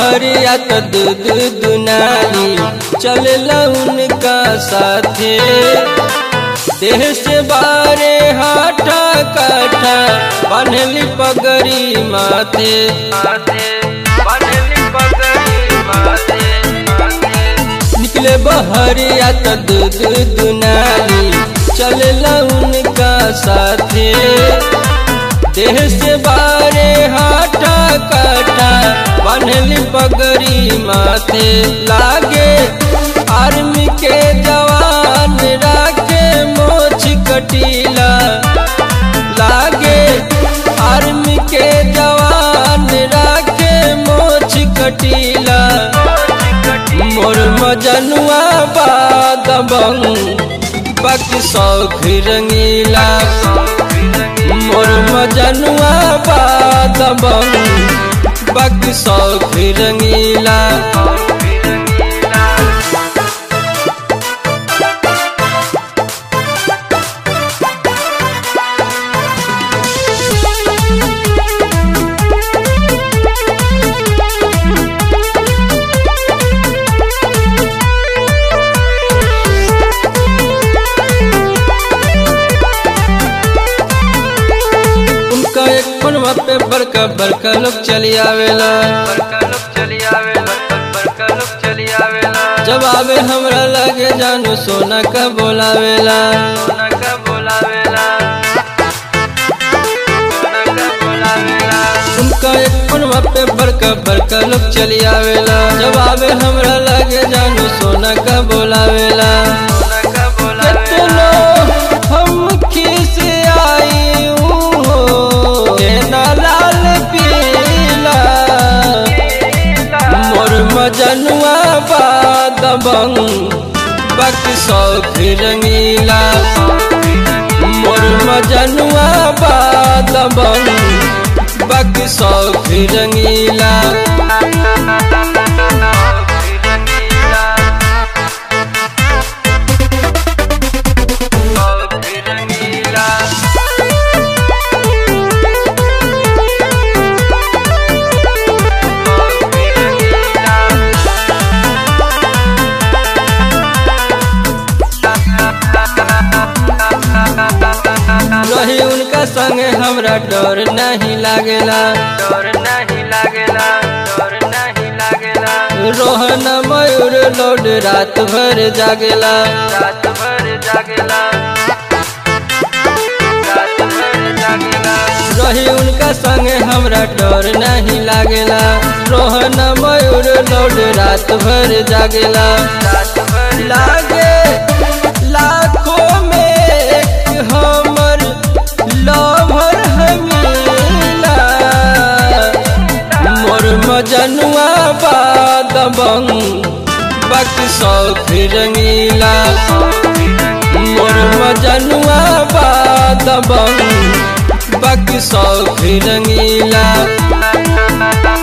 बहरिया तो दूध दुनाली चलला उनका साथे। देह से बारे हाथा काठा बनली पगड़ी माथे। निकले बहरिया तो दूध दुनाली चलला उनका साथे। देह से बारे हाथा काठा बनली पगड़ी माथे। लागे आर्मी के जवान राखे मोछ कटीला। लागे आर्मी के जवान राखे मोछ कटीला। मोर मजनुआ बादबंग बक शौख रंगीला। मोर मजनुआ बादबंग बक शौख रंगीला। पे बड़का बड़का लोग चली आवेला। जब आवे हमरा लगे जानू सोना का बोलावेला। उनका एक पनवा पे बड़का बड़का लोग चली आवेला। जब आवे हमरा लगे जानू सोना का बोलावेला। हम खीस आई लाल पीला। मोर मजनुआ बादबंग बक शौख रंगीला। मोर मजनुआ बादबंग बक शौख रंगीला। रही उनका संग हमरा डर नहीं लागेला। रोहन मयूर लोड रात भर जागेला। रही उनका संग हमरा डर नहीं लागेला। रोहन मयूर लोड रात भर जागेला। लागे लाखों में एक हमर लवर हमीला। मोर मजनुआ बादबंग बक शौख रंगीला। मोर मजनुआ बादबंग बक शौख रंगीला।